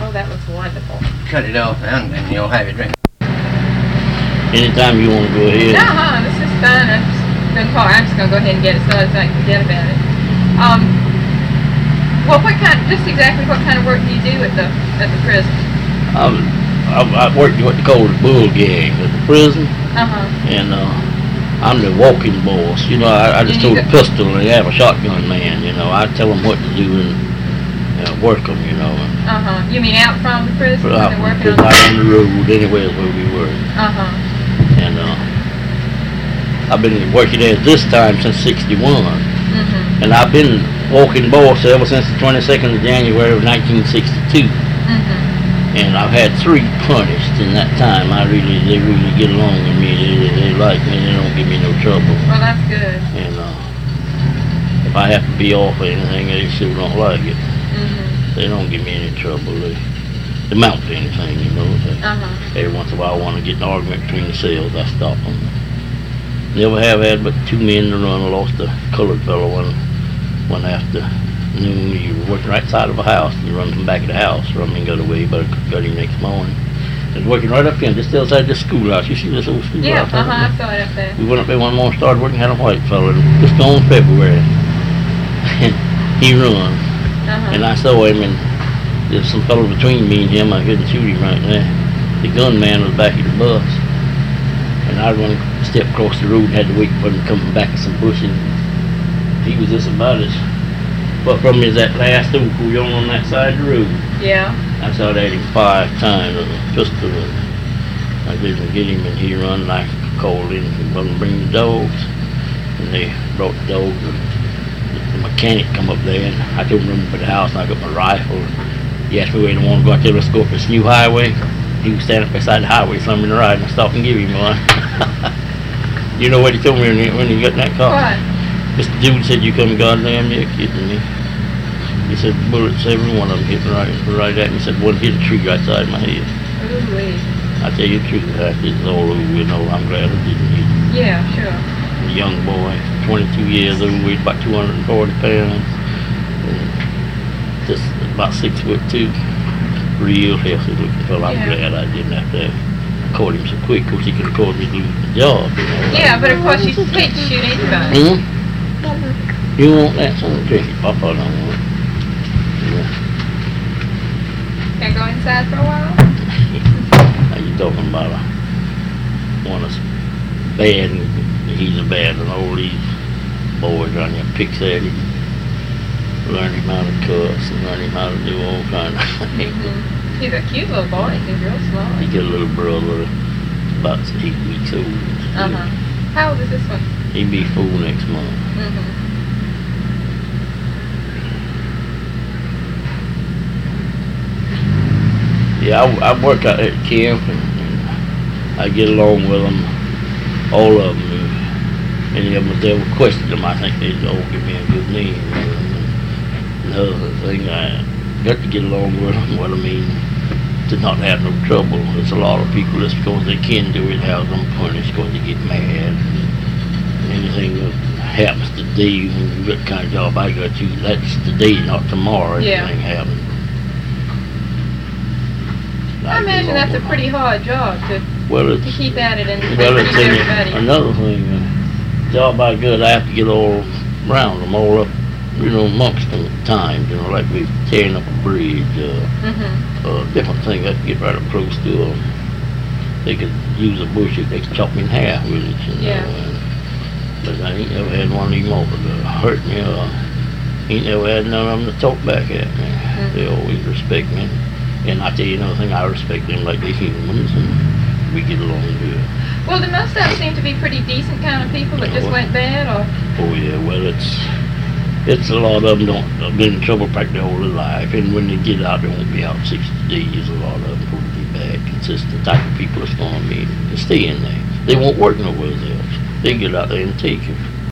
Oh, that looks wonderful. Cut it off and you'll have your drink. Anytime you want to go ahead. This is fun. I'm just going to go ahead and get it started so I can forget about it. Well, just exactly what kind of work do you do at the prison? I work what they call the bull gang at the prison. And I'm the walking boss. You know, I just throw the pistol and they have a shotgun man. You know, I tell them what to do and work them. You know. You mean out from the prison? Out from the prison, out on the road, anywhere where we work. And I've been working there this time since '61. And I've been walking boss ever since the 22nd of January of 1962. And I've had 3 punished in that time. They really get along with me. They like me. They don't give me no trouble. Well, that's good. And if I have to be off or anything, they still don't like it. They don't give me any trouble. They mount to anything, you know. Every once in a while, I want to get an argument between the cells. I stop them. Never have had but 2 men to run. I lost a colored fellow one afternoon. He was working right side of a house. He run from back of the house. Run and got away, but I got him next morning. He was working right up here, just outside this schoolhouse. You see this old schoolhouse? Yeah, I saw it up there. We went up there one morning, started working, had a white fellow, just on February. And he run. And I saw him, and there's some fellow between me and him. I couldn't shoot him right there. The gunman was back of the bus. And I run a step across the road and had to wait for him to come back to some bushes. He was just about as far from me as that last old on that side of the road. Yeah. I saw that him 5 times with a pistol. I didn't get him, and he run, and I called in and bring the dogs. And they brought the dogs, and the mechanic come up there, and I told him to run to the house, and I got my rifle. He asked me where he wanted to go. I told him, let's go up this new highway. He was standing up beside the highway, slumbering to ride, and I stopped and gave him one. You know what he told me when he got in that car? What? This dude said, you come goddamn near kidding me. He said, bullets, every one of them hit right at me. He said, one hit a tree right side of my head. Ooh-wee. I tell you the truth, it's all over, you know. I'm glad I didn't hit him. Yeah, sure. A young boy, 22 years old, weighed about 240 pounds. And just about 6'2". Real healthy looking fellow. I'm glad I didn't have to caught him so quick, because he could have caused me to lose the job. You know? Yeah, but of course you hate to shoot anybody. You want that? Son? Drink it. Papa don't want it. Can I go inside for a while? Now you talking about one that's bad, and he's a bad, and all these boys around here picks at him. Learn him how to cuss and learn him how to do all kinds of things. He's a cute little boy. He's real smart. He got a little brother about 8 weeks old. How old is this one? He'll be 4 next month. Yeah, I work out at camp, and I get along with them, all of them. Any of them, if they ever question them, I think they'd all give me a good name. Another thing, I got to get along with them. What I mean, to not have no trouble. There's a lot of people just because they can do it, have them punished because they get mad. Anything that happens today, when you got the kind of job I got you, that's today, not tomorrow. Anything happens. I imagine that's a pretty hard job to keep at it and please everybody. Another thing, the job I got, I have to get all around them, all up, you know, amongst them at times, you know, like we tearing up a bridge, different things. I have to get right up close to them. They could use a bush if they could chop me in half with it, you know. But I ain't never had one of them over to hurt me, or ain't never had none of them to talk back at me. They always respect me. And I tell you another thing, I respect them like they're humans, and we get along good. Well, do most of them seem to be pretty decent kind of people that just went bad, or? Oh yeah, well it's a lot of them don't been in trouble practically all their life, and when they get out, they won't be out 60 days. A lot of them will be bad, consistent type of people that's going to be and stay in there. They won't work nowhere else. They get out there and take it.